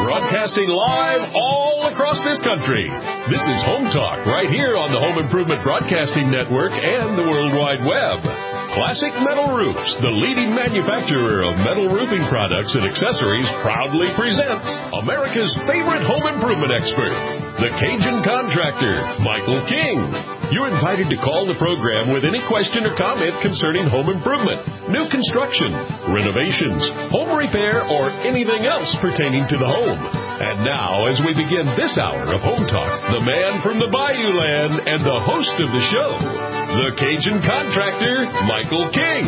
broadcasting live all across this country. This is Home Talk right here on the Home Improvement Broadcasting Network and the World Wide Web. Classic Metal Roofs, the leading manufacturer of metal roofing products and accessories, proudly presents America's favorite home improvement expert, the Cajun Contractor, Michael King. You're invited to call the program with any question or comment concerning home improvement, new construction, renovations, home repair, or anything else pertaining to the home. And now, as we begin this hour of Home Talk, the man from the Bayou Land and the host of the show, the Cajun Contractor, Michael King.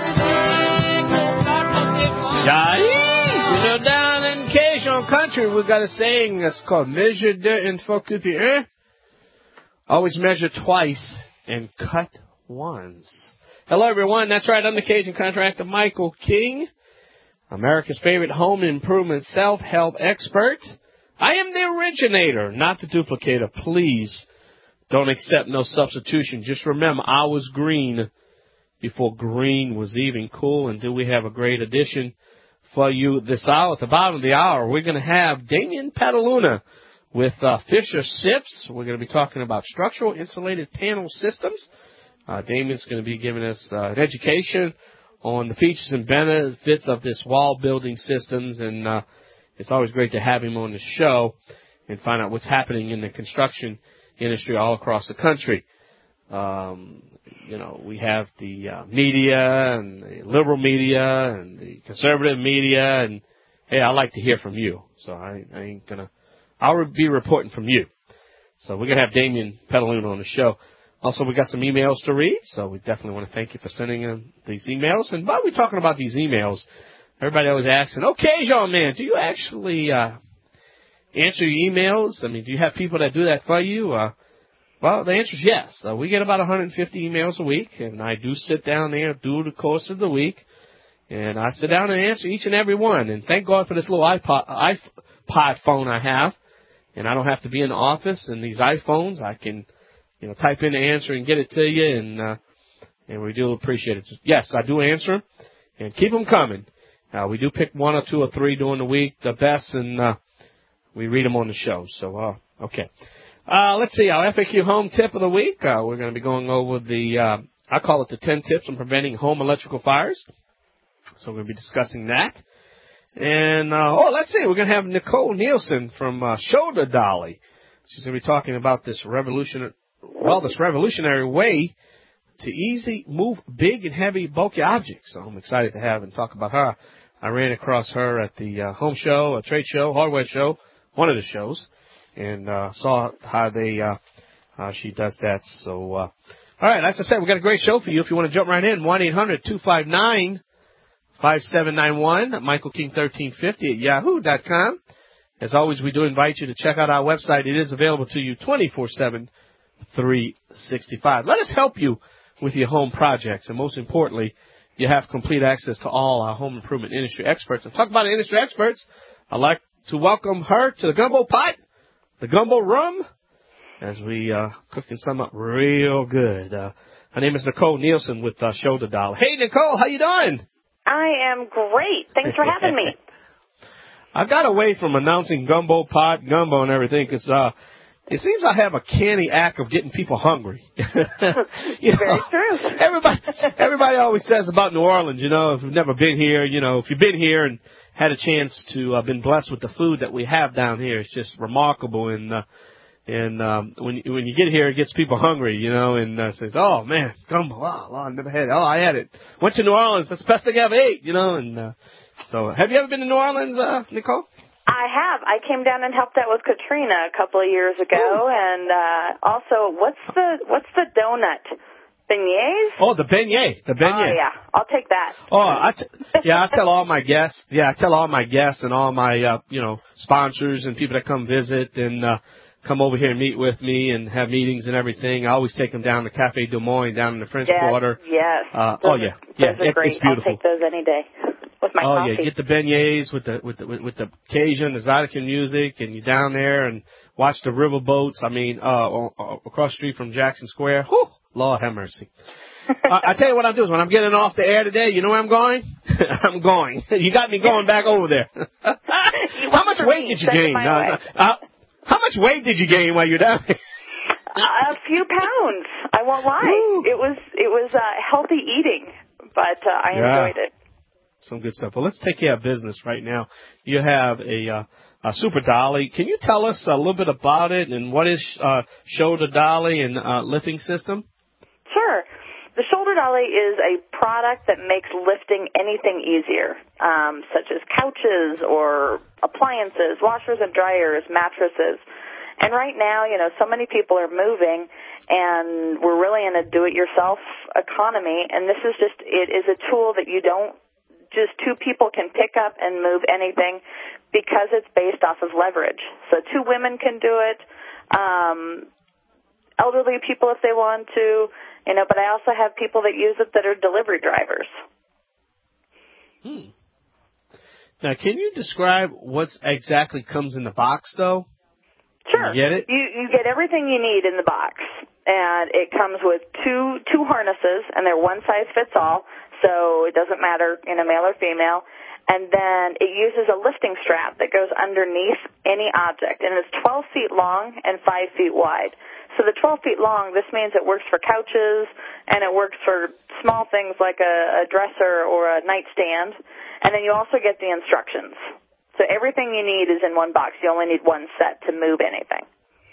You know, down in Cajun country, we got a saying that's called measure deux une fois coupé un. Always measure twice and cut once. Hello, everyone. That's right. I'm the Cajun Contractor, Michael King, America's favorite home improvement self-help expert. I am the originator, not the duplicator. Please don't accept no substitution. Just remember, I was green before green was even cool. And do we have a great addition for you this hour? At the bottom of the hour, we're going to have Damian Petaluna with Fisher Sips. We're going to be talking about structural insulated panel systems. Damian's going to be giving us an education on the features and benefits of this wall building systems. And it's always great to have him on the show and find out what's happening in the construction industry all across the country. You know, we have the media and the liberal media and the conservative media, and hey, I like to hear from you, so I'll be reporting from you. So we're gonna have Damian Petaluna on the show. Also, we got some emails to read, so we definitely want to thank you for sending in these emails. And while we're talking about these emails, everybody always asking, okay, Jean, man, do you actually answer your emails? I mean, do you have people that do that for you? Well, the answer is yes. We get about 150 emails a week, and I do sit down there through the course of the week, and I sit down and answer each and every one. And thank God for this little iPod phone I have, and I don't have to be in the office. And these iPhones, I can, type in the answer and get it to you, and we do appreciate it. Yes, I do answer them, and keep them coming. We do pick one or two or three during the week, the best, and we read them on the show. So, okay. Let's see, our FAQ home tip of the week. We're going to be going over I call it the 10 tips on preventing home electrical fires. So we're going to be discussing that. And, let's see, we're going to have Nicole Nielsen from Shoulder Dolly. She's going to be talking about this revolutionary way to easy move big and heavy bulky objects. So I'm excited to have and talk about her. I ran across her at the home show, a trade show, hardware show, one of the shows, and saw how she does that. So, all right, as I said, we've got a great show for you. If you want to jump right in, 1-800-259-5791, MichaelKing1350 at yahoo.com. As always, we do invite you to check out our website. It is available to you 24/7, 365. Let us help you with your home projects, and most importantly, you have complete access to all our home improvement industry experts. And talk about industry experts, I'd like to welcome her to the gumbo pot, the gumbo room, as we cooking some up real good. Her name is Nicole Nielsen with Shoulder Dolly. Hey, Nicole, how you doing? I am great. Thanks for having me. I got away from announcing gumbo pot, gumbo, and everything because it seems I have a canny act of getting people hungry. Very true. Everybody always says about New Orleans, if you've never been here, if you've been here and had a chance to been blessed with the food that we have down here, it's just remarkable. And when you get here, it gets people hungry, and says, oh man, gumbo, oh, I never had it. Oh, I had it. Went to New Orleans, that's the best thing I ever ate, and so have you ever been to New Orleans, Nicole? I have. I came down and helped out with Katrina a couple of years ago, and also, what's the donut? Beignets? Oh, the beignet. The beignet. Oh, yeah. I'll take that. Oh, I tell all my guests. Yeah, I tell all my guests and all my, sponsors and people that come visit and come over here and meet with me and have meetings and everything. I always take them down to Cafe Des Moines down in the French Quarter. Yes. It's beautiful. I'll take those any day with my coffee. Yeah, get the beignets with the Cajun, the Zydeco music, and you're down there and watch the river boats. I mean, across the street from Jackson Square. Whew, Lord have mercy. I tell you what I'll do is when I'm getting off the air today, you know where I'm going? I'm going. You got me going back over there. How much weight did you gain? How much weight did you gain while you're down here? A few pounds. I won't lie. Woo. It was healthy eating, but I enjoyed it. Some good stuff. Well, let's take care of business right now. You have a Super Dolly. Can you tell us a little bit about it and what is Shoulder Dolly and lifting system? Sure. The Shoulder Dolly is a product that makes lifting anything easier, such as couches or appliances, washers and dryers, mattresses. And right now, so many people are moving, and we're really in a do-it-yourself economy, and it is a tool that just two people can pick up and move anything because it's based off of leverage. So two women can do it, elderly people if they want to, but I also have people that use it that are delivery drivers. Now, can you describe what exactly comes in the box, though? Sure. You get it? You get everything you need in the box, and it comes with two harnesses, and they're one size fits all, so it doesn't matter, male or female. And then it uses a lifting strap that goes underneath any object, and it's 12 feet long and 5 feet wide. So the 12 feet long, this means it works for couches, and it works for small things like a dresser or a nightstand, and then you also get the instructions. So everything you need is in one box. You only need one set to move anything.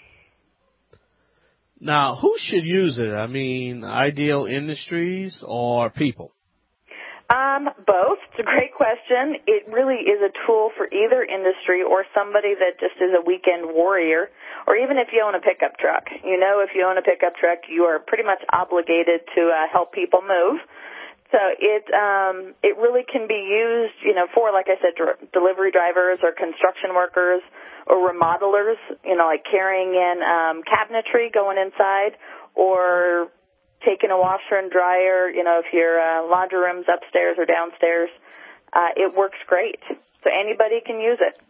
Now, who should use it? I mean, Ideal Industries or people? Both. It's a great question. It really is a tool for either industry or somebody that just is a weekend warrior, or even if you own a pickup truck. If you own a pickup truck, you are pretty much obligated to help people move. So it really can be used, for, like I said, delivery drivers or construction workers or remodelers, like carrying in cabinetry going inside, or taking a washer and dryer, if your laundry room's upstairs or downstairs. It works great. So anybody can use it.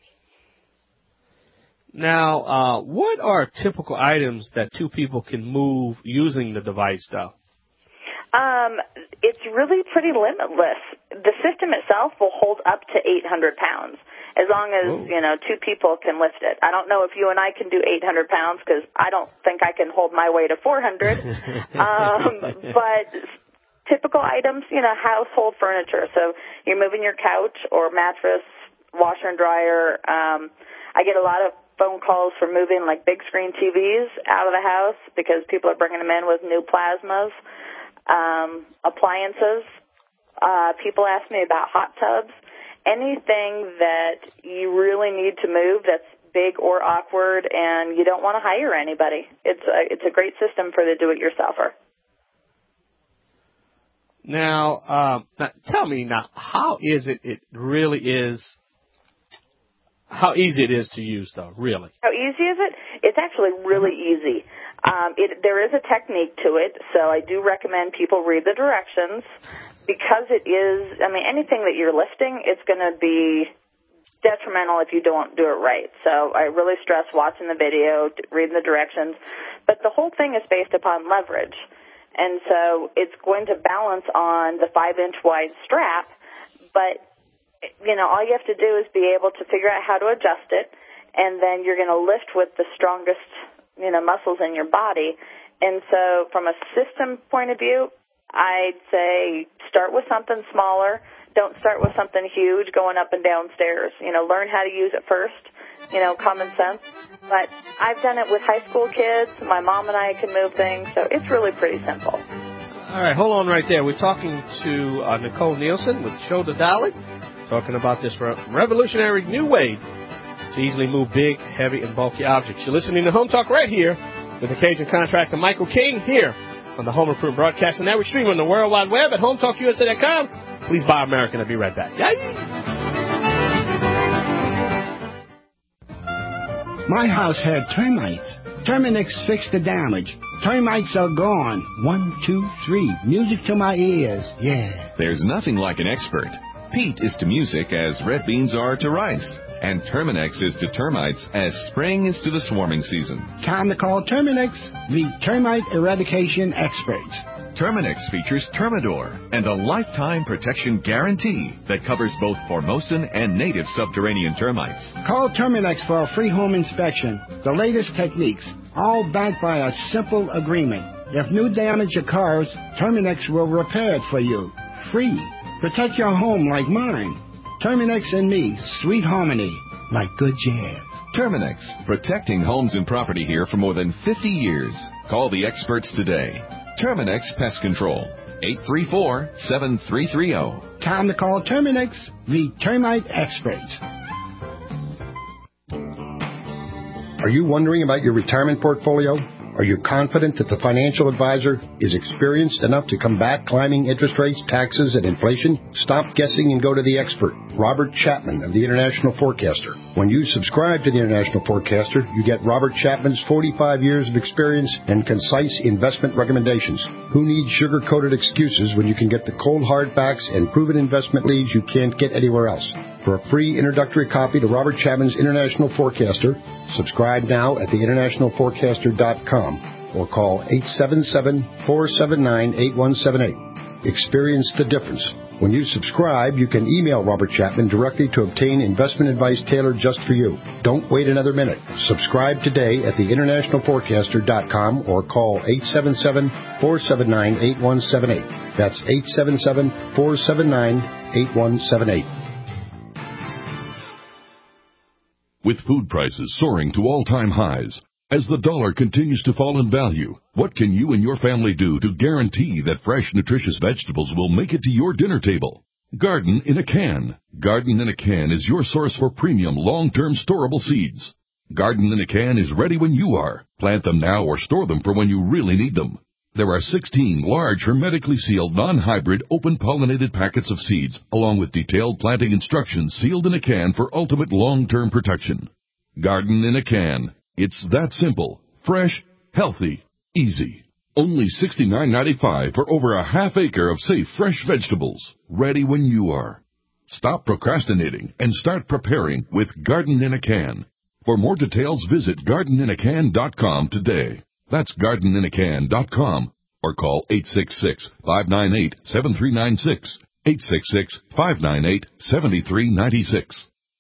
Now, what are typical items that two people can move using the device, though? It's really pretty limitless. The system itself will hold up to 800 pounds as long as, two people can lift it. I don't know if you and I can do 800 pounds because I don't think I can hold my weight of 400. But typical items, household furniture. So you're moving your couch or mattress, washer and dryer. I get a lot of phone calls for moving like big screen TVs out of the house because people are bringing them in with new plasmas. Appliances. People ask me about hot tubs. Anything that you really need to move that's big or awkward and you don't want to hire anybody. It's a great system for the do-it-yourselfer. Now, tell me now, how easy it is to use, though, really? How easy is it? It's actually really easy. There is a technique to it, so I do recommend people read the directions because it is, anything that you're lifting, it's going to be detrimental if you don't do it right. So I really stress watching the video, reading the directions. But the whole thing is based upon leverage. And so it's going to balance on the 5-inch wide strap, but all you have to do is be able to figure out how to adjust it, and then you're going to lift with the strongest, muscles in your body. And so from a system point of view, I'd say start with something smaller. Don't start with something huge going up and down stairs. Learn how to use it first, common sense. But I've done it with high school kids. My mom and I can move things, so it's really pretty simple. All right, hold on right there. We're talking to Nicole Nielsen with Shoulder Dolly, talking about this revolutionary new way to easily move big, heavy, and bulky objects. You're listening to Home Talk right here with the Cajun contractor Michael King here on the Home Improvement Broadcasting Network, streaming on the World Wide Web at HomeTalkUSA.com. Please buy American. I'll be right back. My house had termites. Terminix fixed the damage. Termites are gone. 1, 2, 3. Music to my ears. Yeah. There's nothing like an expert. Pete is to music as red beans are to rice. And Terminix is to termites as spring is to the swarming season. Time to call Terminix, the termite eradication experts. Terminix features Termidor and a lifetime protection guarantee that covers both Formosan and native subterranean termites. Call Terminix for a free home inspection. The latest techniques, all backed by a simple agreement. If new damage occurs, Terminix will repair it for you. Free. Protect your home like mine. Terminix and me, sweet harmony, like good jazz. Terminix, protecting homes and property here for more than 50 years. Call the experts today. Terminix Pest Control, 834-7330. Time to call Terminix, the termite experts. Are you wondering about your retirement portfolio? Are you confident that the financial advisor is experienced enough to combat climbing interest rates, taxes, and inflation? Stop guessing and go to the expert, Robert Chapman of the International Forecaster. When you subscribe to the International Forecaster, you get Robert Chapman's 45 years of experience and concise investment recommendations. Who needs sugar-coated excuses when you can get the cold hard facts and proven investment leads you can't get anywhere else? For a free introductory copy to Robert Chapman's International Forecaster, subscribe now at theInternationalForecaster.com or call 877-479-8178. Experience the difference. When you subscribe, you can email Robert Chapman directly to obtain investment advice tailored just for you. Don't wait another minute. Subscribe today at theInternationalForecaster.com or call 877-479-8178. That's 877-479-8178. With food prices soaring to all-time highs, as the dollar continues to fall in value, what can you and your family do to guarantee that fresh, nutritious vegetables will make it to your dinner table? Garden in a Can. Garden in a Can is your source for premium, long-term storable seeds. Garden in a Can is ready when you are. Plant them now or store them for when you really need them. There are 16 large, hermetically sealed, non-hybrid, open-pollinated packets of seeds, along with detailed planting instructions sealed in a can for ultimate long-term protection. Garden in a Can. It's that simple, fresh, healthy, easy. Only $69.95 for over a half acre of safe, fresh vegetables, ready when you are. Stop procrastinating and start preparing with Garden in a Can. For more details, visit gardeninacan.com today. That's gardeninacan.com or call 866-598-7396, 866-598-7396.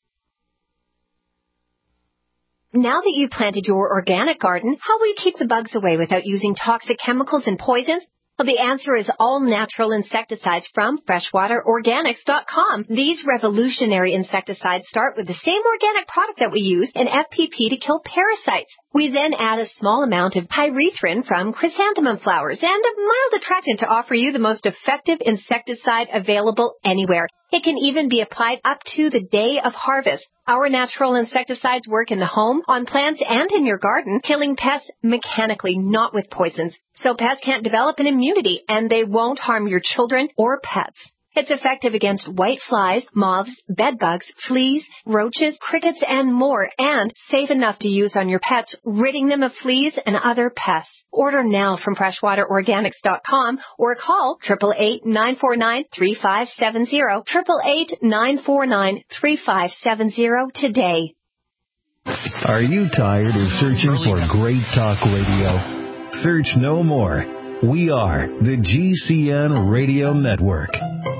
Now that you've planted your organic garden, how will you keep the bugs away without using toxic chemicals and poisons? Well, the answer is all natural insecticides from freshwaterorganics.com. These revolutionary insecticides start with the same organic product that we use in FPP to kill parasites. We then add a small amount of pyrethrin from chrysanthemum flowers and a mild attractant to offer you the most effective insecticide available anywhere. It can even be applied up to the day of harvest. Our natural insecticides work in the home, on plants, and in your garden, killing pests mechanically, not with poisons. So pests can't develop an immunity, and they won't harm your children or pets. It's effective against white flies, moths, bedbugs, fleas, roaches, crickets, and more, and safe enough to use on your pets, ridding them of fleas and other pests. Order now from freshwaterorganics.com or call 888-949-3570, 888-949-3570 today. Are you tired of searching for great talk radio? Search no more. We are the GCN Radio Network.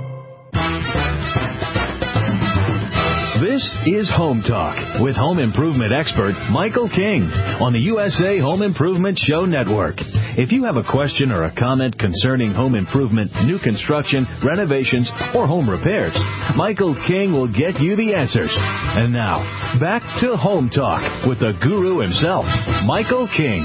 This is Home Talk with home improvement expert Michael King on the USA Home Improvement Show Network. If you have a question or a comment concerning home improvement, new construction, renovations, or home repairs, Michael King will get you the answers. And now, back to Home Talk with the guru himself, Michael King.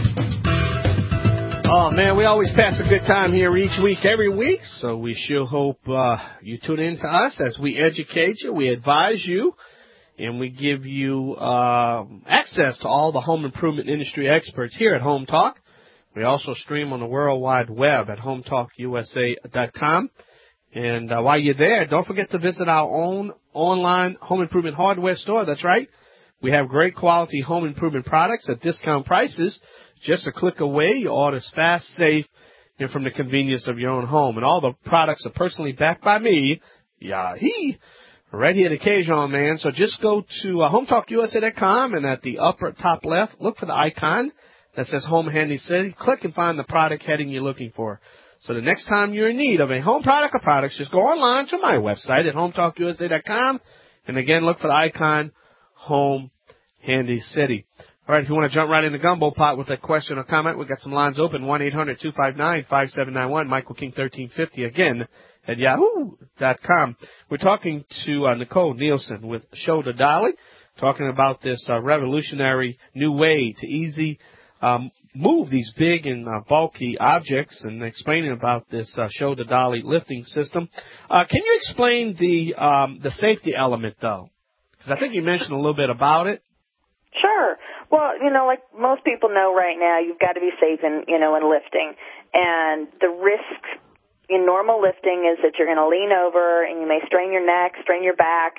Oh, man, we always pass a good time here each week, every week, so we sure hope you tune in to us as we educate you, we advise you, and we give you access to all the home improvement industry experts here at Home Talk. We also stream on the World Wide Web at HomeTalkUSA.com. And while you're there, don't forget to visit our own online home improvement hardware store. That's right. We have great quality home improvement products at discount prices. Just a click away, your order's fast, safe, and from the convenience of your own home. And all the products are personally backed by me, right here at Occasion, man. So just go to HomeTalkUSA.com, and at the upper top left, look for the icon that says Home Handy City. Click and find the product heading you're looking for. So the next time you're in need of a home product or products, just go online to my website at hometalkusa.com. And again, look for the icon, Home Handy City. All right, if you want to jump right in the gumbo pot with a question or comment, we've got some lines open, 1-800-259-5791, Michael King 1350, again, at yahoo.com. We're talking to Nicole Nielsen with Shoulder Dolly, talking about this revolutionary new way to easy move these big and bulky objects, and explaining about this Shoulder Dolly lifting system. Can you explain the safety element, though? Because I think you mentioned a little bit about it. Sure. Well, like most people know right now, you've got to be safe in lifting. And the risk in normal lifting is that you're going to lean over and you may strain your neck, strain your back,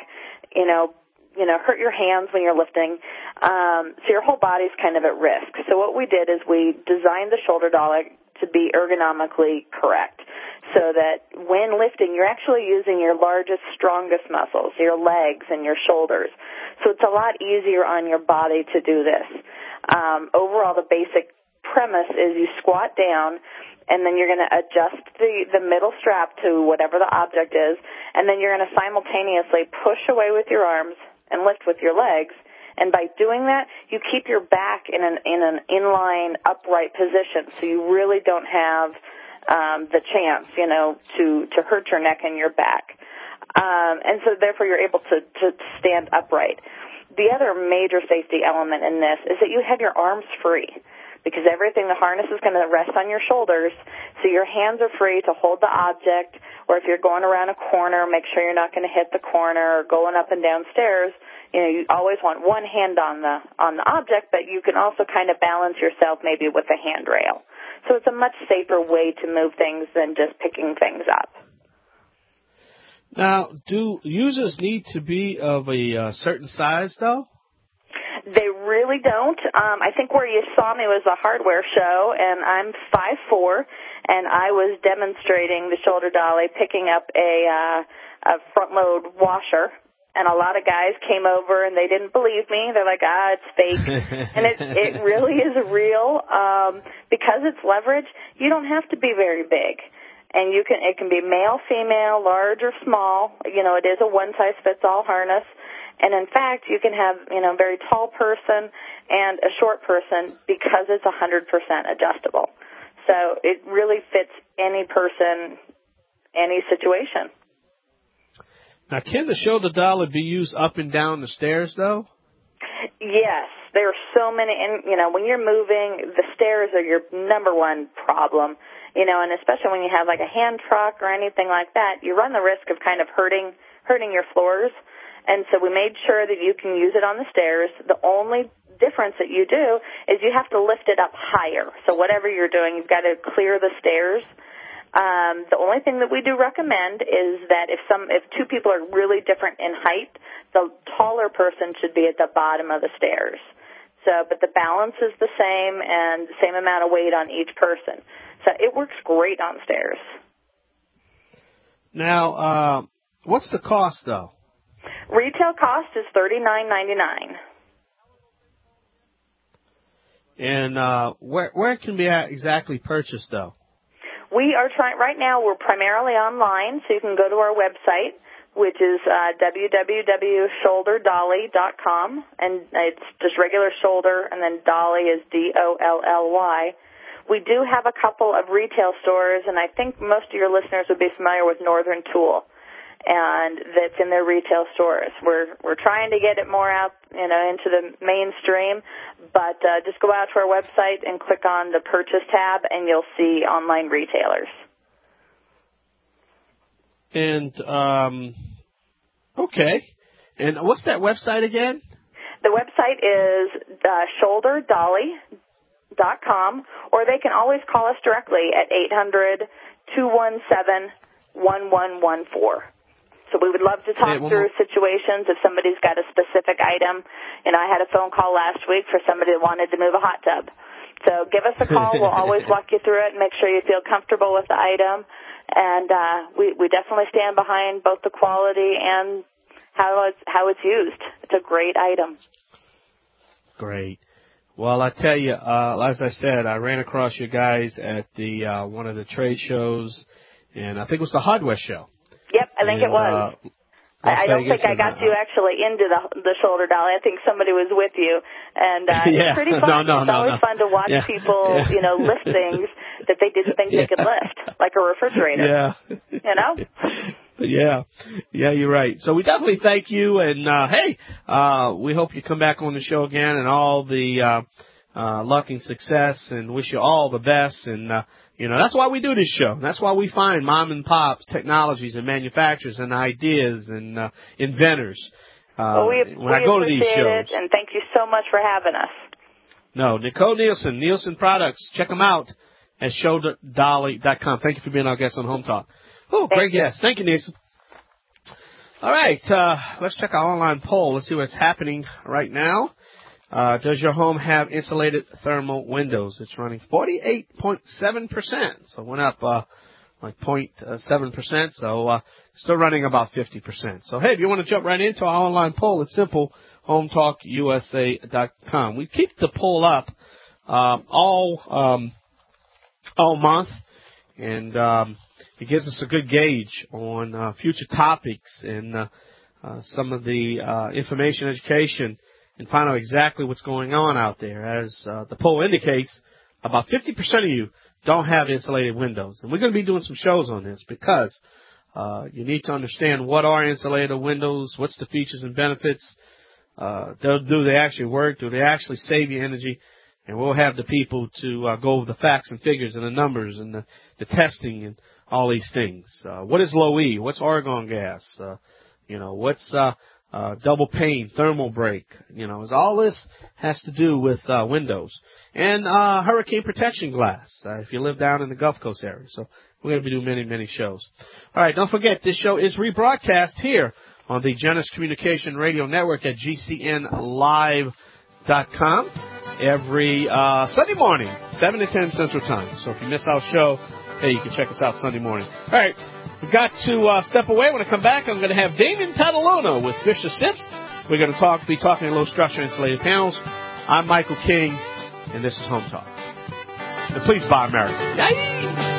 hurt your hands when you're lifting. So your whole body's kind of at risk. So what we did is we designed the Shoulder Dolly to be ergonomically correct, so that when lifting, you're actually using your largest, strongest muscles, your legs and your shoulders. So it's a lot easier on your body to do this. Overall, the basic premise is you squat down, and then you're going to adjust the middle strap to whatever the object is, and then you're going to simultaneously push away with your arms and lift with your legs. And by doing that, you keep your back in an inline, upright position, so you really don't have the chance, to hurt your neck and your back. And so therefore you're able to stand upright. The other major safety element in this is that you have your arms free, because everything, the harness is going to rest on your shoulders, so your hands are free to hold the object, or if you're going around a corner, make sure you're not going to hit the corner, or going up and down stairs. You always want one hand on the object, but you can also kind of balance yourself maybe with a handrail. So it's a much safer way to move things than just picking things up. Now, do users need to be of a certain size, though? They really don't. I think where you saw me was a hardware show, and I'm 5'4", and I was demonstrating the Shoulder Dolly, picking up a front-load washer. And a lot of guys came over, and they didn't believe me. They're like, it's fake. And it really is real. Because it's leverage, you don't have to be very big. And it can be male, female, large or small. It is a one-size-fits-all harness. And in fact, you can have, a very tall person and a short person, because it's 100% adjustable. So it really fits any person, any situation. Now, can the Shoulder Dolly be used up and down the stairs, though? Yes. There are so many, and, when you're moving, the stairs are your number one problem, and especially when you have like a hand truck or anything like that, you run the risk of kind of hurting your floors. And so we made sure that you can use it on the stairs. The only difference that you do is you have to lift it up higher. So whatever you're doing, you've got to clear the stairs. The only thing that we do recommend is that if two people are really different in height, the taller person should be at the bottom of the stairs. But the balance is the same, and the same amount of weight on each person. So it works great on stairs. Now, what's the cost, though? Retail cost is $39.99. And where can be exactly purchased, though? We are trying right now. We're primarily online, so you can go to our website, which is www.shoulderdolly.com, and it's just regular shoulder, and then Dolly is Dolly. We do have a couple of retail stores, and I think most of your listeners would be familiar with Northern Tool, and that's in their retail stores. We're trying to get it more out, into the mainstream, but just go out to our website and click on the Purchase tab, and you'll see online retailers. And okay. And what's that website again? The website is shoulderdolly.com, or they can always call us directly at 800-217-1114. So we would love to talk through situations if somebody's got a specific item. I had a phone call last week for somebody that wanted to move a hot tub. So give us a call. We'll always walk you through it and make sure you feel comfortable with the item. And we definitely stand behind both the quality and how it's used. It's a great item. Great. Well, I tell you, as I said, I ran across you guys at the one of the trade shows, and I think it was the hardware show. Yep, I think it was. I don't think I got you actually into the shoulder dolly. I think somebody was with you, and it's pretty fun. It's always fun to watch people, lift things that they didn't think they could lift, like a refrigerator. Yeah, you're right. So we definitely thank you, and we hope you come back on the show again, and all the luck and success, and wish you all the best. And that's why we do this show. That's why we find mom and pop technologies and manufacturers and ideas and inventors. We go to these shows, it, and thank you so much for having us. No, Nicole Nielsen, Nielsen Products. Check them out at showdolly.com. Thank you for being our guest on Home Talk. Oh, great guest. Thank you, Nielsen. All right, let's check our online poll. Let's see what's happening right now. Does your home have insulated thermal windows? It's running 48.7%, so it went up like 0.7%, so still running about 50%. So, hey, if you want to jump right into our online poll, it's simple, HometalkUSA.com. We keep the poll up all month, and it gives us a good gauge on future topics and some of the information, education, and find out exactly what's going on out there. As the poll indicates, about 50% of you don't have insulated windows. And we're going to be doing some shows on this because you need to understand what are insulated windows, what's the features and benefits, do they actually work, do they actually save you energy, and we'll have the people to go over the facts and figures and the numbers and the testing and all these things. What is low E? What's argon gas? What's double pane, thermal break? All this has to do with windows. And hurricane protection glass, if you live down in the Gulf Coast area. So we're going to be doing many, many shows. All right, don't forget, this show is rebroadcast here on the Genesis Communication Radio Network at GCNlive.com every Sunday morning, 7 to 10 Central Time. So if you miss our show, hey, you can check us out Sunday morning. All right, we've got to step away. When I come back, I'm going to have Damien Catalona with Fisher Sips. We're going to be talking low structure insulated panels. I'm Michael King, and this is Home Talk. And please buy American. Yay!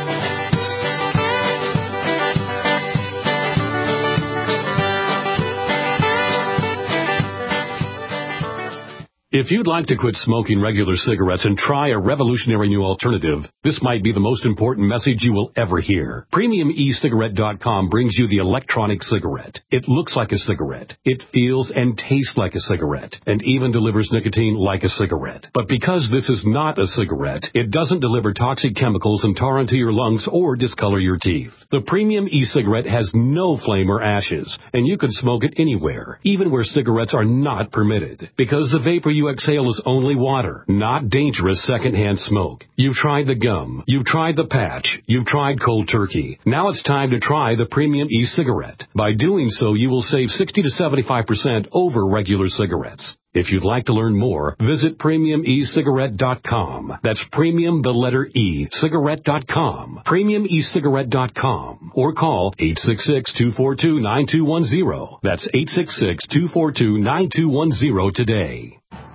If you'd like to quit smoking regular cigarettes and try a revolutionary new alternative, this might be the most important message you will ever hear. PremiumECigarette.com brings you the electronic cigarette. It looks like a cigarette. It feels and tastes like a cigarette, and even delivers nicotine like a cigarette. But because this is not a cigarette, it doesn't deliver toxic chemicals and tar into your lungs or discolor your teeth. The Premium e-cigarette has no flame or ashes, and you can smoke it anywhere, even where cigarettes are not permitted, because the vapor you exhale is only water, not dangerous secondhand smoke. You've tried the gum, you've tried the patch, you've tried cold turkey. Now it's time to try the Premium e-cigarette. By doing so, you will save 60 to 75% over regular cigarettes. If you'd like to learn more, visit PremiumECigarette.com. That's premium, the letter E, cigarette.com. PremiumECigarette.com. Or call 866-242-9210. That's 866-242-9210 today.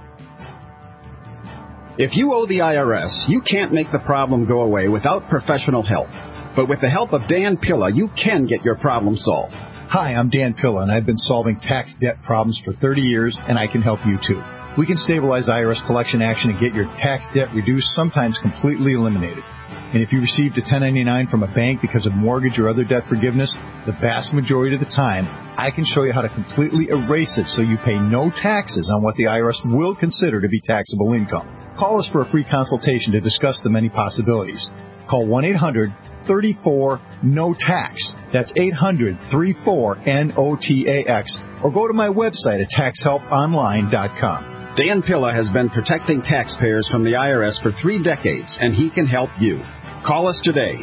If you owe the IRS, you can't make the problem go away without professional help. But with the help of Dan Pilla, you can get your problem solved. Hi, I'm Dan Pilla, and I've been solving tax debt problems for 30 years, and I can help you too. We can stabilize IRS collection action and get your tax debt reduced, sometimes completely eliminated. And if you received a 1099 from a bank because of mortgage or other debt forgiveness, the vast majority of the time, I can show you how to completely erase it so you pay no taxes on what the IRS will consider to be taxable income. Call us for a free consultation to discuss the many possibilities. Call 1-800-34-NO-TAX. That's 800-34-NOTAX. Or go to my website at taxhelponline.com. Dan Pilla has been protecting taxpayers from the IRS for 3 decades, and he can help you. Call us today,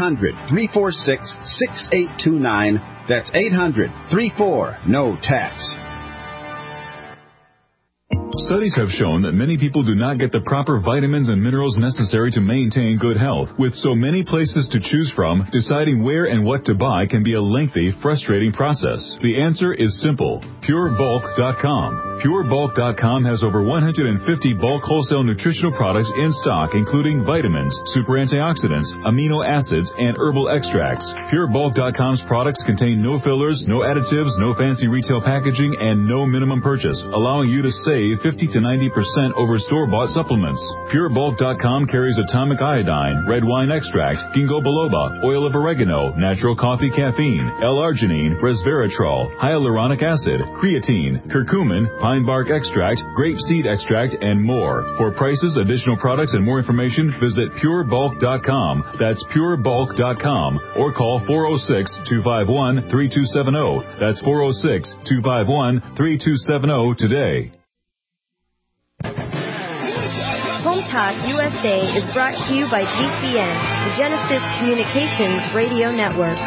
800-346-6829. That's 800-34-NO-TAX. Studies have shown that many people do not get the proper vitamins and minerals necessary to maintain good health. With so many places to choose from, deciding where and what to buy can be a lengthy, frustrating process. The answer is simple. PureBulk.com. PureBulk.com has over 150 bulk wholesale nutritional products in stock, including vitamins, super antioxidants, amino acids, and herbal extracts. PureBulk.com's products contain no fillers, no additives, no fancy retail packaging, and no minimum purchase, allowing you to save 50 to 90% over store-bought supplements. PureBulk.com carries atomic iodine, red wine extract, ginkgo biloba, oil of oregano, natural coffee caffeine, L-arginine, resveratrol, hyaluronic acid, creatine, curcumin, pine bark extract, grape seed extract, and more. For prices, additional products, and more information, visit PureBulk.com. That's PureBulk.com, or call 406-251-3270. That's 406-251-3270 today. Home Talk USA is brought to you by GCN, the Genesis Communications Radio Network.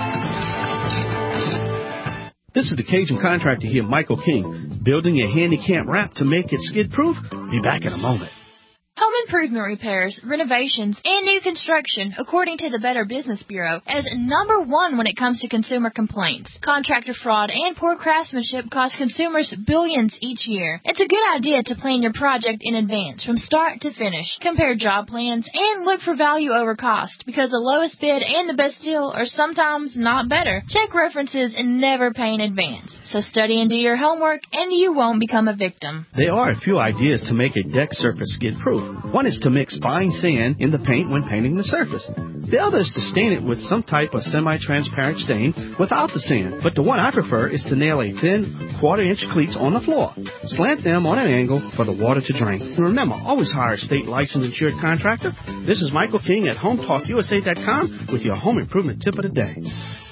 This is the Cajun contractor here, Michael King, building a handicap ramp to make it skid-proof. Be back in a moment. Home improvement repairs, renovations, and new construction, according to the Better Business Bureau, is number one when it comes to consumer complaints. Contractor fraud and poor craftsmanship cost consumers billions each year. It's a good idea to plan your project in advance, from start to finish. Compare job plans and look for value over cost, because the lowest bid and the best deal are sometimes not better. Check references and never pay in advance. So study and do your homework, and you won't become a victim. There are a few ideas to make a deck surface skid-proof. One is to mix fine sand in the paint when painting the surface. The other is to stain it with some type of semi-transparent stain without the sand. But the one I prefer is to nail a thin quarter-inch cleats on the floor. Slant them on an angle for the water to drain. And remember, always hire a state licensed insured contractor. This is Michael King at HomeTalkUSA.com with your home improvement tip of the day.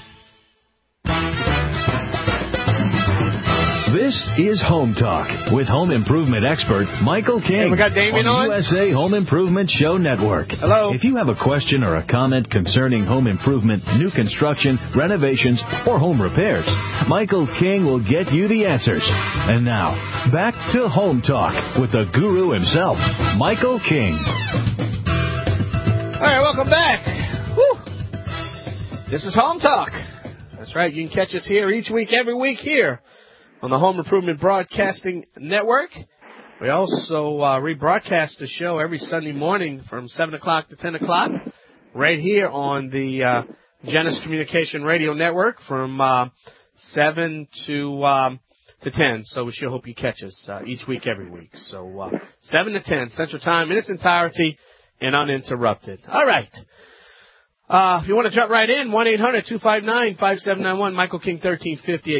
This is Home Talk with home improvement expert Michael King. Hey, we got Damien on the USA Home Improvement Show Network. Hello. If you have a question or a comment concerning home improvement, new construction, renovations, or home repairs, Michael King will get you the answers. And now, back to Home Talk with the guru himself, Michael King. All right, welcome back. Woo. This is Home Talk. That's right. You can catch us here each week, every week here on the Home Improvement Broadcasting Network. We also rebroadcast the show every Sunday morning from 7 o'clock to 10 o'clock right here on the Genesis Communication Radio Network from 7 to 10. So we sure hope you catch us each week, every week. So 7 to 10 Central Time in its entirety and uninterrupted. All right. If you want to jump right in, 1-800-259-5791, Michael King 1350 at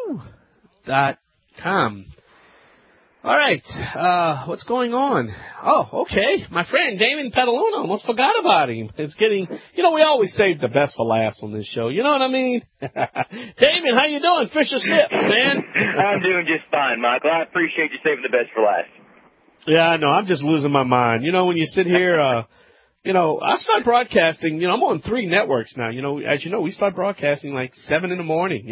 Yahoo.com. All right. What's going on? Oh, okay. My friend Damien Petaluna, almost forgot about him. It's getting, we always save the best for last on this show. You know what I mean? Damien, how you doing? Fish or Sips, man? I'm doing just fine, Michael. I appreciate you saving the best for last. Yeah, I know. I'm just losing my mind. When you sit here, I start broadcasting, I'm on 3 networks now. As you know, we start broadcasting like 7 in the morning,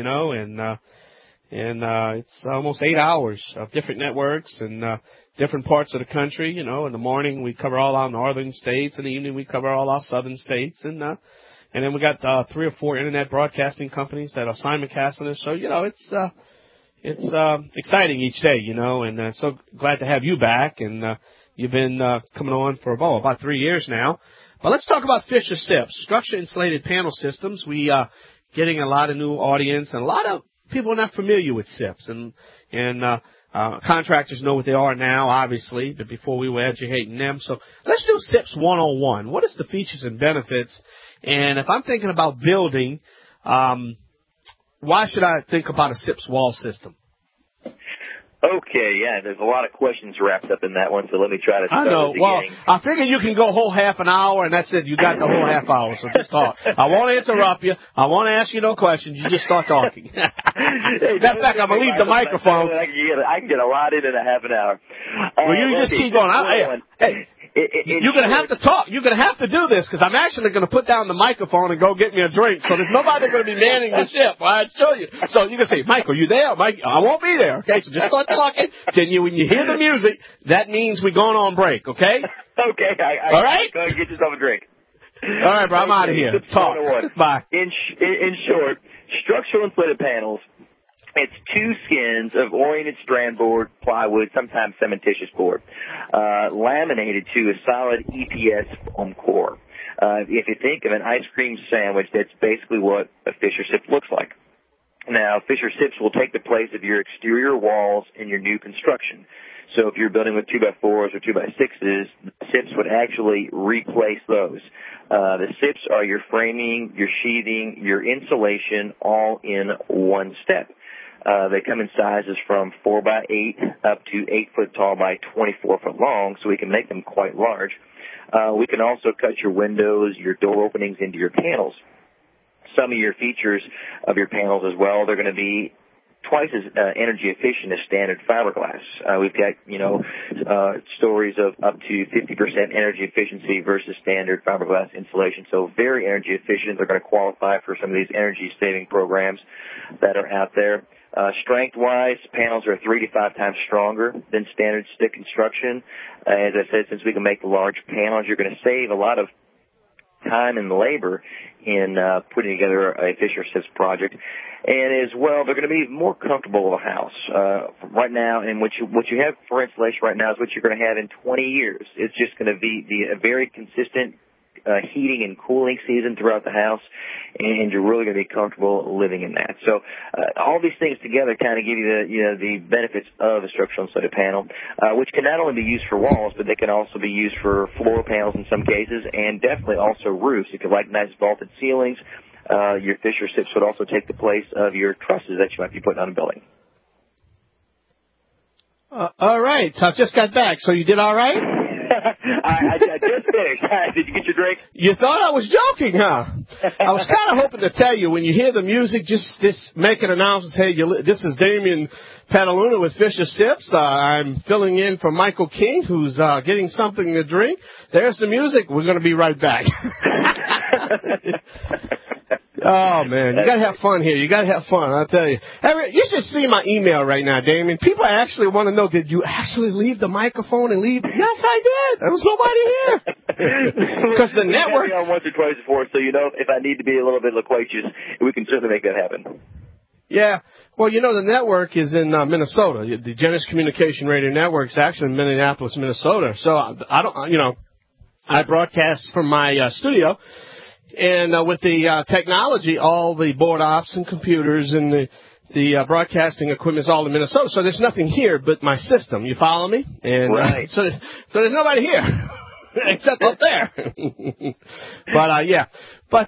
and it's almost 8 hours of different networks and different parts of the country. In the morning we cover all our northern states, in the evening we cover all our southern states, and then we got 3 or 4 internet broadcasting companies that are simulcasting us. So it's exciting each day, and so glad to have you back. And you've been coming on for about 3 years now. But let's talk about Fish or Sips, structure insulated panel systems. We getting a lot of new audience, and a lot of people are not familiar with SIPs, and contractors know what they are now, obviously, but before we were educating them. So let's do SIPs 101. What is the features and benefits? And if I'm thinking about building, why should I think about a SIPs wall system? Okay, yeah, there's a lot of questions wrapped up in that one, so let me try to start. I know. Well, I figure you can go whole half an hour, and that's it. You got the whole half hour, so just talk. I won't interrupt you. I won't ask you no questions. You just start talking. Matter of fact, I'm going to leave the microphone. I can get a lot in a half an hour. Well, you just keep going. You're going to have to talk. You're going to have to do this because I'm actually going to put down the microphone and go get me a drink. So there's nobody going to be manning the ship. Well, I show you. So you can say, Mike, are you there? Mike, I won't be there. Okay, so just start talking. When you hear the music, that means we're going on break. Okay. Okay. All right. Go ahead and get yourself a drink. All right, bro. I'm out of here. Talk. Bye. In short, structural insulated panels. It's two skins of oriented strand board, plywood, sometimes cementitious board, laminated to a solid EPS foam core. If you think of an ice cream sandwich, that's basically what a Fisher SIP looks like. Now, Fisher SIPs will take the place of your exterior walls in your new construction. So if you're building with 2x4s or 2x6s, the SIPs would actually replace those. The SIPs are your framing, your sheathing, your insulation, all in one step. They come in sizes from 4x8 up to 8 foot tall by 24 foot long, so we can make them quite large. We can also cut your windows, your door openings into your panels. Some of your features of your panels as well, they're going to be twice as energy efficient as standard fiberglass. We've got, stories of up to 50% energy efficiency versus standard fiberglass insulation. So very energy efficient. They're going to qualify for some of these energy saving programs that are out there. Strength-wise, panels are 3 to 5 times stronger than standard stick construction. As I said, since we can make large panels, you're going to save a lot of time and labor in putting together a Fisher SIPs project. And as well, they're going to be more comfortable with a house. Right now, and what you have for insulation right now is what you're going to have in 20 years. It's just going to be a very consistent heating and cooling season throughout the house, and you're really going to be comfortable living in that. So all these things together kind of give you the benefits of a structural insulated panel, which can not only be used for walls, but they can also be used for floor panels in some cases, and definitely also roofs. If you like nice vaulted ceilings, your Fisher SIPs would also take the place of your trusses that you might be putting on a building. All right. So I just got back. So you did all right? I just finished. Did you get your drink? You thought I was joking, huh? I was kind of hoping to tell you when you hear the music, just make an announcement. Hey, this is Damian Pataluna with Fisher SIPs. I'm filling in for Michael King, who's getting something to drink. There's the music. We're going to be right back. Oh, man, you got to have fun here. You got to have fun, I'll tell you. You should see my email right now, Damien. People actually want to know, did you actually leave the microphone and leave? Yes, I did. There was nobody here. Because the network... on once or twice before, so if I need to be a little bit loquacious, we can certainly make that happen. Yeah. Well, the network is in Minnesota. The Genesis Communication Radio Network is actually in Minneapolis, Minnesota. So I broadcast from my studio. And with the technology, all the board ops and computers and the broadcasting equipment is all in Minnesota. So there's nothing here but my system. You follow me? And right. So there's nobody here except up there. But yeah. But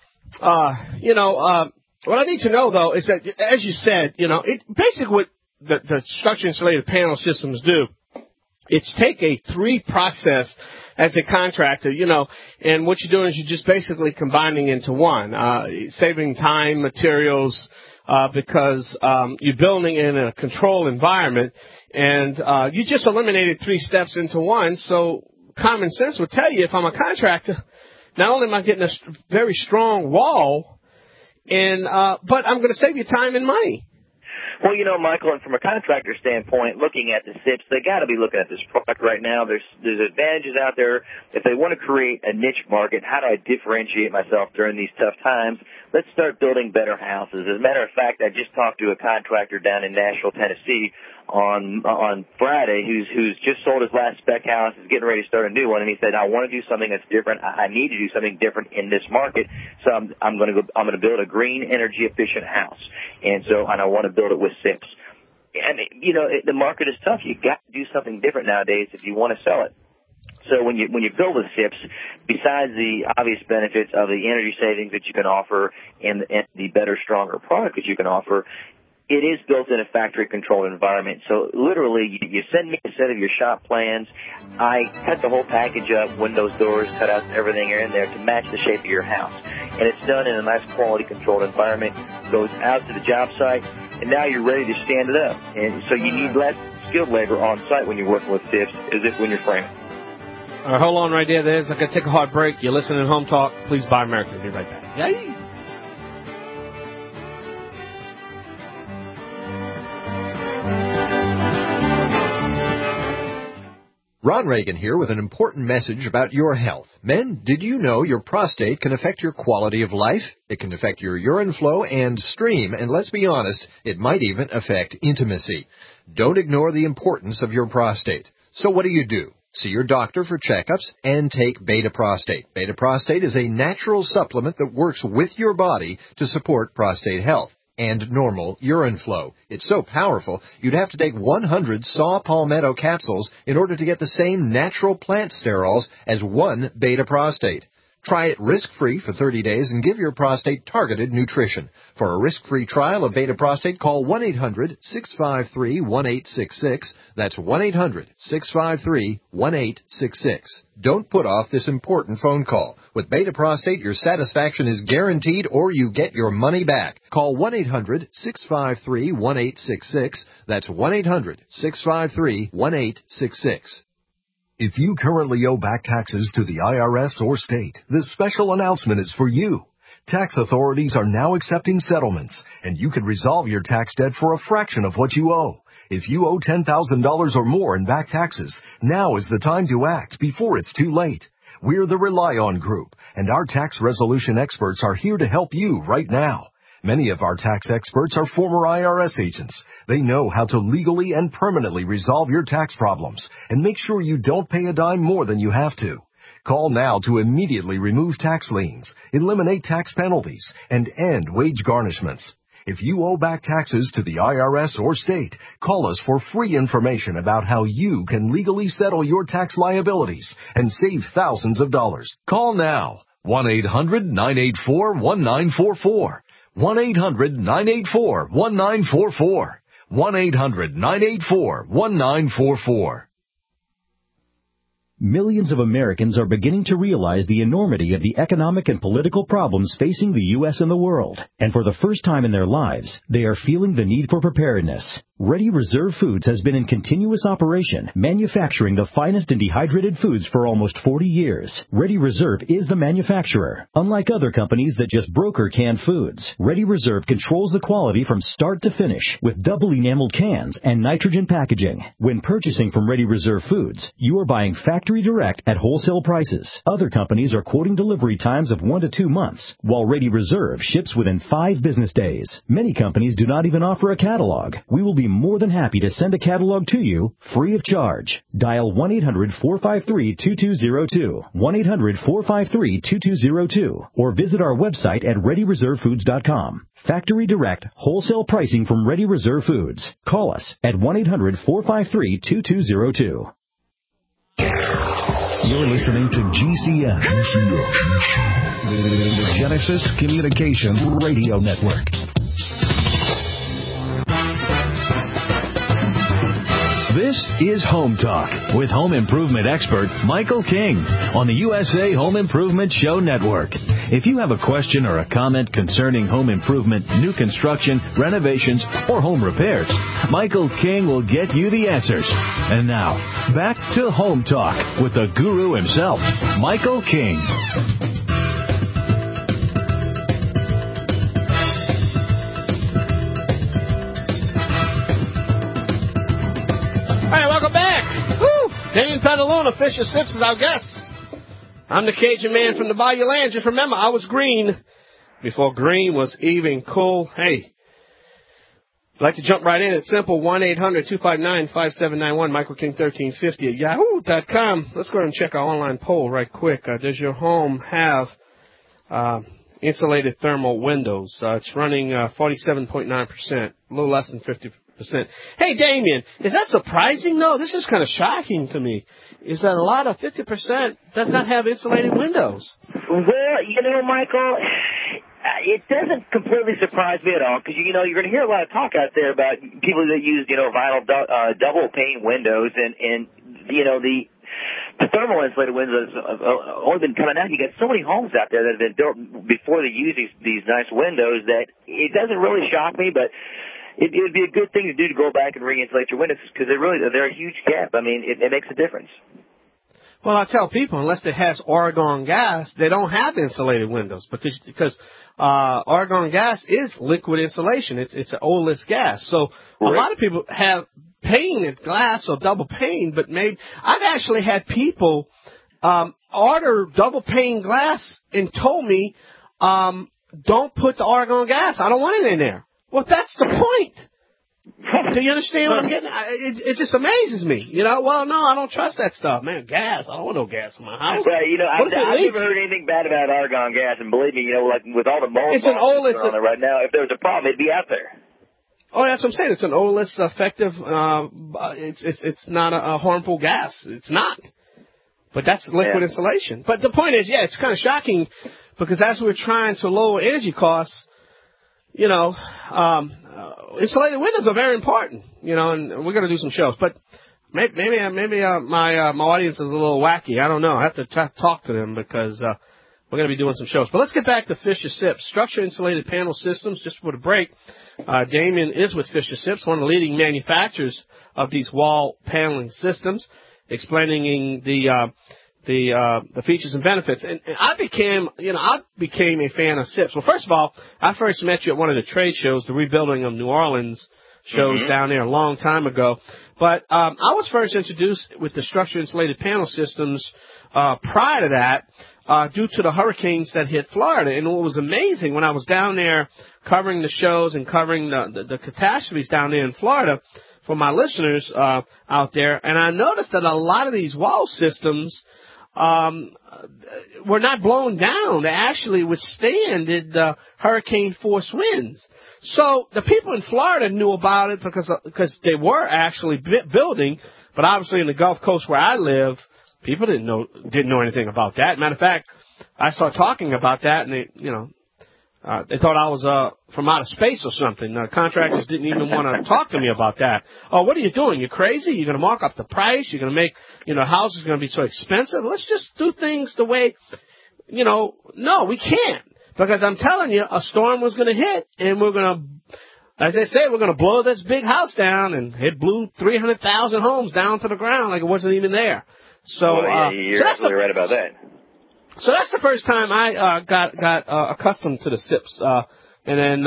what I need to know though is that, as you said, basically what the structure insulated panel systems do, it's take a 3-process as a contractor, and what you're doing is you're just basically combining into one, saving time, materials, because you're building in a controlled environment, and you just eliminated 3 steps into one. So common sense would tell you, if I'm a contractor, not only am I getting a very strong wall, but I'm going to save you time and money. Well, Michael, and from a contractor standpoint, looking at the SIPs, they got to be looking at this product right now. There's advantages out there. If they want to create a niche market, how do I differentiate myself during these tough times? Let's start building better houses. As a matter of fact, I just talked to a contractor down in Nashville, Tennessee on Friday who's just sold his last spec house, is getting ready to start a new one, and he said, I want to do something that's different. I need to do something different in this market, so I'm going to build a green energy efficient house, and I want to build it with SIPs. And the market is tough. You got to do something different nowadays if you want to sell it. So when you build with SIPs, besides the obvious benefits of the energy savings that you can offer and the better, stronger product that you can offer, it is built in a factory-controlled environment. So literally, you send me a set of your shop plans. I cut the whole package up, windows, doors, cutouts, everything are in there to match the shape of your house. And it's done in a nice quality-controlled environment, goes out to the job site, and now you're ready to stand it up. And so you need less skilled labor on site when you're working with SIPs as if when you're framing. All right, hold on right there. I'm going to take a hard break. You're listening to Home Talk. Please buy American. Be right back. Yay! Ron Reagan here with an important message about your health. Men, did you know your prostate can affect your quality of life? It can affect your urine flow and stream, and let's be honest, it might even affect intimacy. Don't ignore the importance of your prostate. So what do? See your doctor for checkups and take Beta Prostate. Beta Prostate is a natural supplement that works with your body to support prostate health and normal urine flow. It's so powerful, you'd have to take 100 saw palmetto capsules in order to get the same natural plant sterols as one Beta Prostate. Try it risk-free for 30 days and give your prostate targeted nutrition. For a risk-free trial of Beta Prostate, call 1-800-653-1866. That's 1-800-653-1866. Don't put off this important phone call. With Beta Prostate, your satisfaction is guaranteed or you get your money back. Call 1-800-653-1866. That's 1-800-653-1866. If you currently owe back taxes to the IRS or state, this special announcement is for you. Tax authorities are now accepting settlements, and you can resolve your tax debt for a fraction of what you owe. If you owe $10,000 or more in back taxes, now is the time to act before it's too late. We're the Rely On Group, and our tax resolution experts are here to help you right now. Many of our tax experts are former IRS agents. They know how to legally and permanently resolve your tax problems and make sure you don't pay a dime more than you have to. Call now to immediately remove tax liens, eliminate tax penalties, and end wage garnishments. If you owe back taxes to the IRS or state, call us for free information about how you can legally settle your tax liabilities and save thousands of dollars. Call now. 1-800-984-1944. 1-800-984-1944. 1-800-984-1944. Millions of Americans are beginning to realize the enormity of the economic and political problems facing the U.S. and the world. And for the first time in their lives, they are feeling the need for preparedness. Ready Reserve Foods has been in continuous operation, manufacturing the finest and dehydrated foods for almost 40 years. Ready Reserve is the manufacturer. Unlike other companies that just broker canned foods, Ready Reserve controls the quality from start to finish with double enameled cans and nitrogen packaging. When purchasing from Ready Reserve Foods, you are buying factory direct at wholesale prices. Other companies are quoting delivery times of 1 to 2 months, while Ready Reserve ships within 5 business days. Many companies do not even offer a catalog. We will be more than happy to send a catalog to you free of charge. Dial 1-800-453-2202, 1-800-453-2202, or visit our website at ReadyReserveFoods.com. Factory direct, wholesale pricing from Ready Reserve Foods. Call us at 1-800-453-2202. You're listening to GCN, the Genesis Communications Radio Network. This is Home Talk with home improvement expert Michael King on the USA Home Improvement Show Network. If you have a question or a comment concerning home improvement, new construction, renovations, or home repairs, Michael King will get you the answers. And now, back to Home Talk with the guru himself, Michael King. Dane Petaluna, Fisher Sips is our guest. I'm the Cajun man from the Bayou Land. Just remember, I was green before green was even cool. Hey, I'd like to jump right in. It's simple, 1-800-259-5791, Michael King 1350 at yahoo.com. Let's go ahead and check our online poll right quick. Does your home have insulated thermal windows? It's running 47.9%, a little less than 50%. Hey, Damien, is that surprising? No, this is kind of shocking to me. Is that a lot of 50% does not have insulated windows? Well, Michael, it doesn't completely surprise me at all because, you're going to hear a lot of talk out there about people that use, vinyl double pane windows and the thermal insulated windows have only been coming out. You got so many homes out there that have been built before they use these nice windows that it doesn't really shock me, but it would be a good thing to do to go back and re-insulate your windows because they're a huge gap. I mean, it makes a difference. Well, I tell people, unless it has argon gas, they don't have insulated windows because argon gas is liquid insulation. It's an odorless gas. So a lot of people have painted glass or double pane, but I've actually had people order double pane glass and told me, don't put the argon gas. I don't want it in there. Well, that's the point. Do you understand what I'm getting? It just amazes me. Well, no, I don't trust that stuff, man. Gas. I don't want no gas in my house. Well, I've never heard anything bad about argon gas, and believe me, like with all the mold on there right now, if there was a problem, it'd be out there. Oh, that's what I'm saying. It's an odorless, effective. It's not a harmful gas. It's not. But that's liquid insulation. But the point is, it's kind of shocking because as we're trying to lower energy costs, insulated windows are very important, and we're going to do some shows. But maybe my audience is a little wacky. I don't know. I have to talk to them because we're going to be doing some shows. But let's get back to Fisher Sips. Structure insulated panel systems, just for the break. Damien is with Fisher Sips, one of the leading manufacturers of these wall paneling systems, explaining the features and benefits. And I became a fan of SIPs. Well, first of all, I first met you at one of the trade shows, the Rebuilding of New Orleans shows down there a long time ago. But I was first introduced with the structure insulated panel systems prior to that due to the hurricanes that hit Florida. And what was amazing when I was down there covering the shows and covering the catastrophes down there in Florida for my listeners out there, and I noticed that a lot of these wall systems were not blown down. They actually withstanded hurricane force winds. So the people in Florida knew about it because they were actually building, but obviously in the Gulf Coast where I live, people didn't know anything about that. Matter of fact, I started talking about that, and they thought I was from outer space or something. Contractors didn't even want to talk to me about that. Oh, what are you doing? You're crazy? You're going to mark up the price? You're going to make, houses are going to be so expensive? Let's just do things the way, no, we can't. Because I'm telling you, a storm was going to hit, and we're going to, as they say, we're going to blow this big house down, and it blew 300,000 homes down to the ground like it wasn't even there. So, you're absolutely right about that. So that's the first time I got accustomed to the SIPs, and then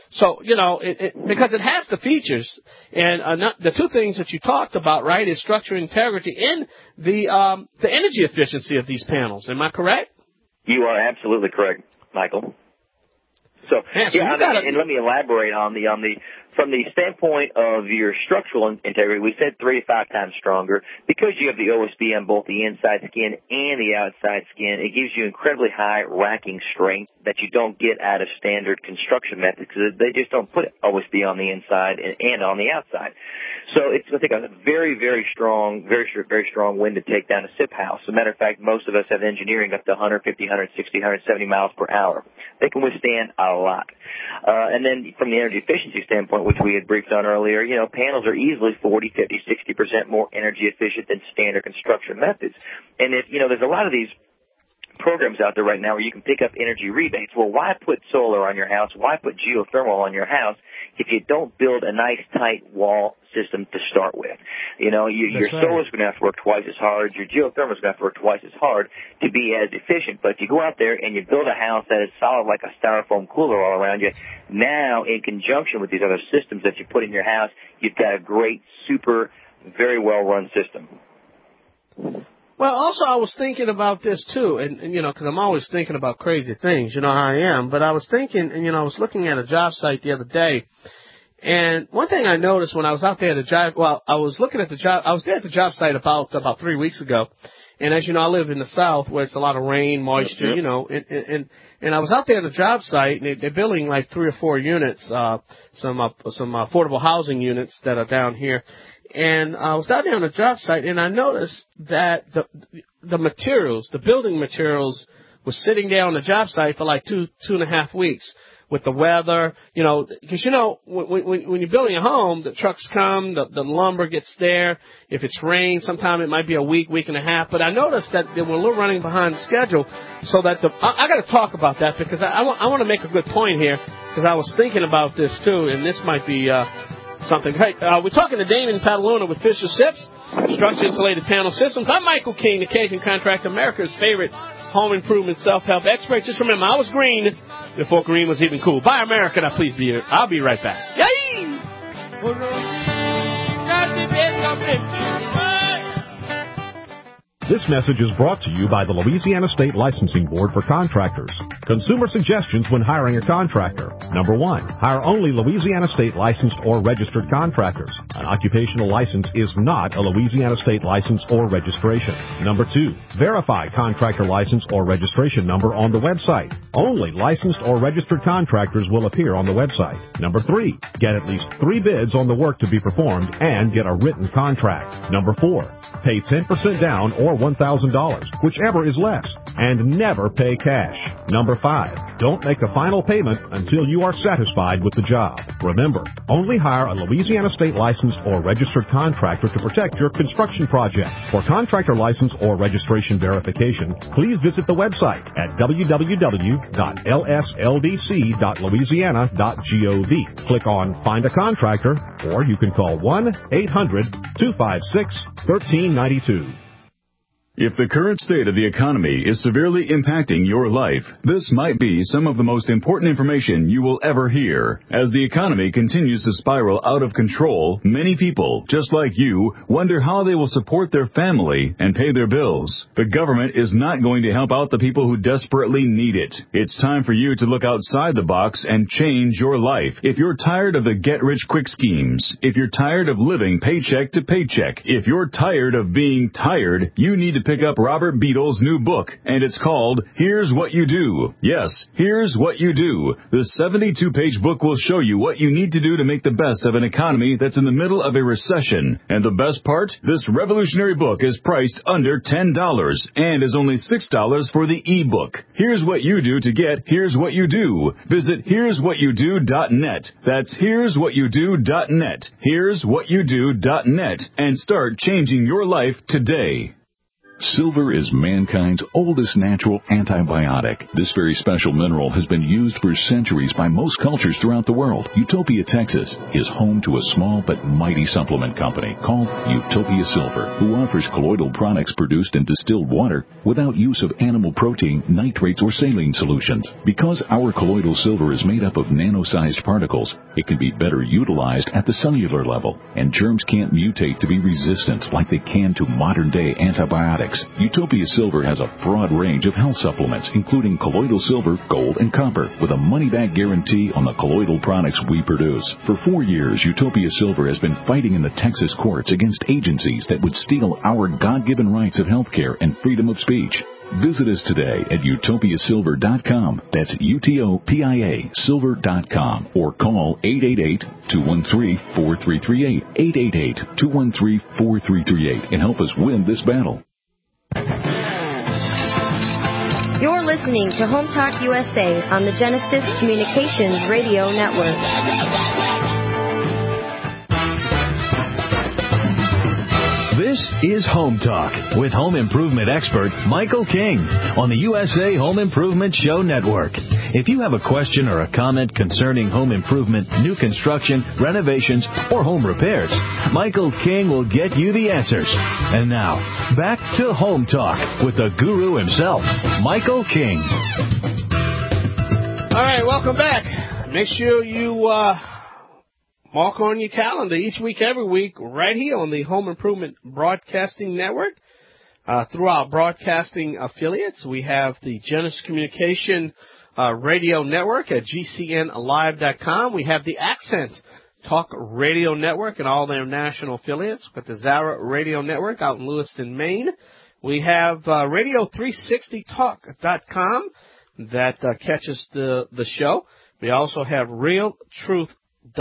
because it has the features, and the two things that you talked about, right, is structural integrity and the energy efficiency of these panels. Am I correct? You are absolutely correct, Michael. So and let me elaborate on from the standpoint of your structural integrity. We said 3 to 5 times stronger because you have the OSB on both the inside skin and the outside skin. It gives you incredibly high racking strength that you don't get out of standard construction methods because they just don't put OSB on the inside and on the outside. So it's, I think, a very, very strong wind to take down a SIP house. As a matter of fact, most of us have engineering up to 150, 160, 170 miles per hour. They can withstand a lot. And then from the energy efficiency standpoint, which we had briefed on earlier, panels are easily 40, 50, 60% more energy efficient than standard construction methods. And if, there's a lot of these programs out there right now where you can pick up energy rebates. Well, why put solar on your house? Why put geothermal on your house if you don't build a nice, tight wall system to start with? Your solar's going to have to work twice as hard. Your geothermal's going to have to work twice as hard to be as efficient. But if you go out there and you build a house that is solid like a styrofoam cooler all around you, now in conjunction with these other systems that you put in your house, you've got a great, super, very well-run system. Well, also, I was thinking about this, too, and because I'm always thinking about crazy things, you know how I am, but I was thinking, and, I was looking at a job site the other day, and one thing I noticed when I was out there at the job, I was there at the job site about 3 weeks ago, and as you know, I live in the South where it's a lot of rain, moisture, and I was out there at the job site, and they're building like 3 or 4 units, some affordable housing units that are down here. And I was down there on the job site, and I noticed that the materials, the building materials, was sitting there on the job site for like 2.5 weeks with the weather, because when you're building a home, the trucks come, the lumber gets there. If it's rain, sometimes it might be a week and a half. But I noticed that they were a little running behind schedule, so that I got to talk about that because I want to make a good point here because I was thinking about this too, and this might be. Something. Hey, we're talking to Damien Pataluna with Fisher Sips. Structure Insulated Panel Systems. I'm Michael King, the Cajun Contractor, America's favorite home improvement self-help expert. Just remember, I was green before green was even cool. Buy America. Now, please be here. I'll be right back. Yay! This message is brought to you by the Louisiana State Licensing Board for Contractors. Consumer suggestions when hiring a contractor. Number 1, hire only Louisiana State licensed or registered contractors. An occupational license is not a Louisiana State license or registration. Number 2, verify contractor license or registration number on the website. Only licensed or registered contractors will appear on the website. Number 3, get at least 3 bids on the work to be performed and get a written contract. Number 4, pay 10% down or $1,000, whichever is less, and never pay cash. Number 5, don't make a final payment until you are satisfied with the job. Remember, only hire a Louisiana State licensed or registered contractor to protect your construction project. For contractor license or registration verification, please visit the website at www.lsldc.louisiana.gov. Click on Find a Contractor, or you can call 1-800-256-1392. If the current state of the economy is severely impacting your life, this might be some of the most important information you will ever hear. As the economy continues to spiral out of control, many people, just like you, wonder how they will support their family and pay their bills. The government is not going to help out the people who desperately need it. It's time for you to look outside the box and change your life. If you're tired of the get-rich-quick schemes, if you're tired of living paycheck to paycheck, if you're tired of being tired, you need to pick up Robert Beadle's new book, and it's called Here's What You Do. Yes, Here's What You Do. The 72-page book will show you what you need to do to make the best of an economy that's in the middle of a recession. And the best part? This revolutionary book is priced under $10 and is only $6 for the e-book. Here's what you do to get Here's What You Do. Visit here'swhatyoudo.net. That's here'swhatyoudo.net. Here'swhatyoudo.net, and start changing your life today. Silver is mankind's oldest natural antibiotic. This very special mineral has been used for centuries by most cultures throughout the world. Utopia, Texas is home to a small but mighty supplement company called Utopia Silver, who offers colloidal products produced in distilled water without use of animal protein, nitrates, or saline solutions. Because our colloidal silver is made up of nano-sized particles, it can be better utilized at the cellular level, and germs can't mutate to be resistant like they can to modern-day antibiotics. Utopia Silver has a broad range of health supplements, including colloidal silver, gold, and copper, with a money-back guarantee on the colloidal products we produce. For 4 years, Utopia Silver has been fighting in the Texas courts against agencies that would steal our God-given rights of health care and freedom of speech. Visit us today at utopiasilver.com. That's UTOPIA silver.com, or call 888-213-4338, 888-213-4338, and help us win this battle. You're listening to Home Talk USA on the Genesis Communications Radio Network. This is Home Talk with home improvement expert Michael King on the USA Home Improvement Show Network. If you have a question or a comment concerning home improvement, new construction, renovations, or home repairs, Michael King will get you the answers. And now, back to Home Talk with the guru himself, Michael King. All right, welcome back. Make sure you mark on your calendar each week, every week, right here on the Home Improvement Broadcasting Network. Through our broadcasting affiliates, we have the Genesis Communication Radio Network at GCNlive.com. We have the Accent Talk Radio Network and all their national affiliates. We've got the Zara Radio Network out in Lewiston, Maine. We have Radio360Talk.com that catches the show. We also have RealTruth.biz,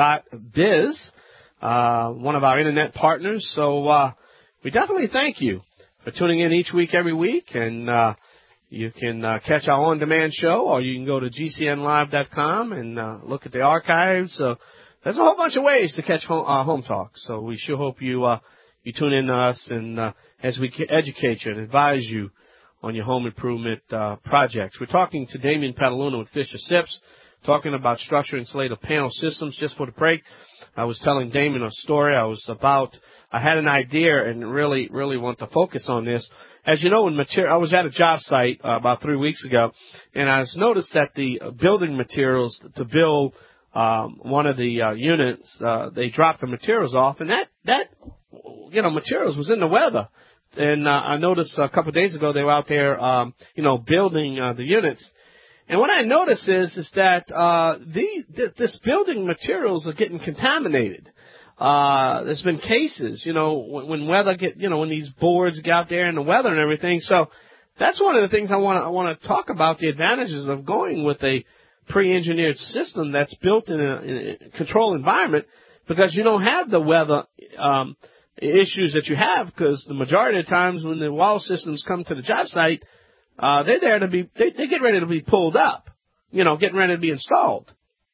one of our internet partners. So we definitely thank you for tuning in each week, every week. And you can catch our on-demand show, or you can go to GCNlive.com and look at the archives. There's a whole bunch of ways to catch Home Talk. So we sure hope you tune in to us, and as we educate you and advise you on your home improvement projects. We're talking to Damian Pataluna with Fisher Sips, talking about structure insulated panel systems. Just for the break, I was telling Damon a story. I had an idea and really want to focus on this. As you know, I was at a job site about 3 weeks ago, and I noticed that the building materials to build one of the units, they dropped the materials off, and that materials was in the weather. And I noticed a couple of days ago they were out there, building the units. And what I noticed is that this building materials are getting contaminated. There's been cases, when weather when these boards get out there in the weather and everything. So that's one of the things I want to talk about, the advantages of going with a pre-engineered system that's built in a controlled environment, because you don't have the weather issues that you have, because the majority of the times when the wall systems come to the job site, they're there to be, they get ready to be pulled up, getting ready to be installed.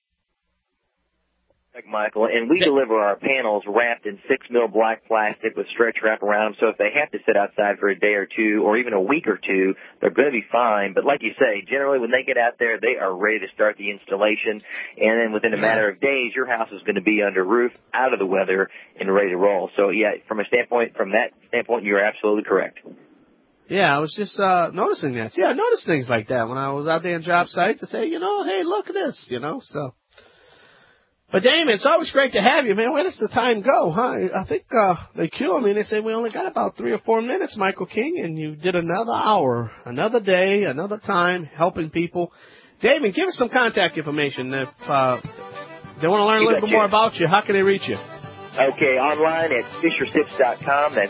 Michael, and we deliver our panels wrapped in 6 mil black plastic with stretch wrap around them, so if they have to sit outside for a day or two or even a week or two, they're going to be fine. But like you say, generally when they get out there, they are ready to start the installation, and then within a matter of days, your house is going to be under roof, out of the weather, and ready to roll. So yeah, from that standpoint, you're absolutely correct. Yeah, I was just noticing that. Yeah, I noticed things like that when I was out there on job sites. I say, hey, look at this, so. But, Damon, it's always great to have you, man. Where does the time go, huh? I think they cue me and they say we only got about 3 or 4 minutes, Michael King, and you did another hour, another day, another time helping people. Damon, give us some contact information. If they want to learn a little bit more about you, how can they reach you? Okay, online at FisherSips.com. That's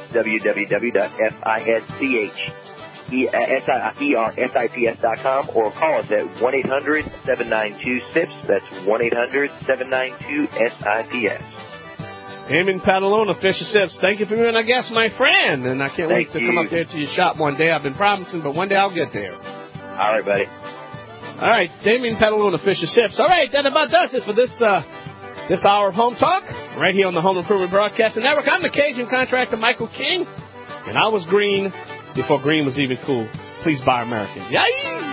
www.FisherSips.com, or call us at 1-800-792-SIPS. That's 1-800-792-SIPS. Damon Patalone, Fisher Sips. Thank you for being our guest, my friend. And I can't wait to come up there to your shop one day. I've been promising, but one day I'll get there. All right, buddy. All right, Damon Patalone, Fisher Sips. All right, that about does it for this hour of Home Talk, right here on the Home Improvement Broadcasting Network. I'm the Cajun contractor, Michael King, and I was green before green was even cool. Please buy American. Yay!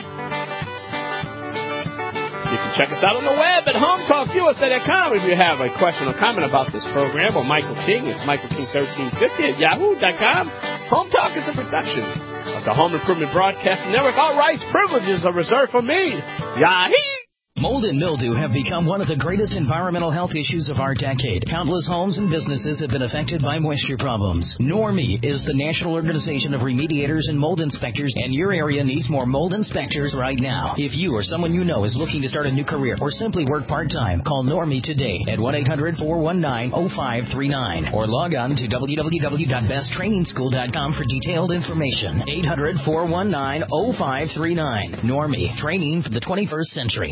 You can check us out on the web at HomeTalkUSA.com if you have a question or comment about this program, or Michael King. It's MichaelKing1350 at Yahoo.com. Home Talk is a production of the Home Improvement Broadcasting Network. All rights, privileges are reserved for me. Yahoo! Mold and mildew have become one of the greatest environmental health issues of our decade. Countless homes and businesses have been affected by moisture problems. NORMI is the National Organization of Remediators and Mold Inspectors, and your area needs more mold inspectors right now. If you or someone you know is looking to start a new career or simply work part-time, call NORMI today at 1-800-419-0539 or log on to www.besttrainingschool.com for detailed information. 800-419-0539. NORMI, training for the 21st century.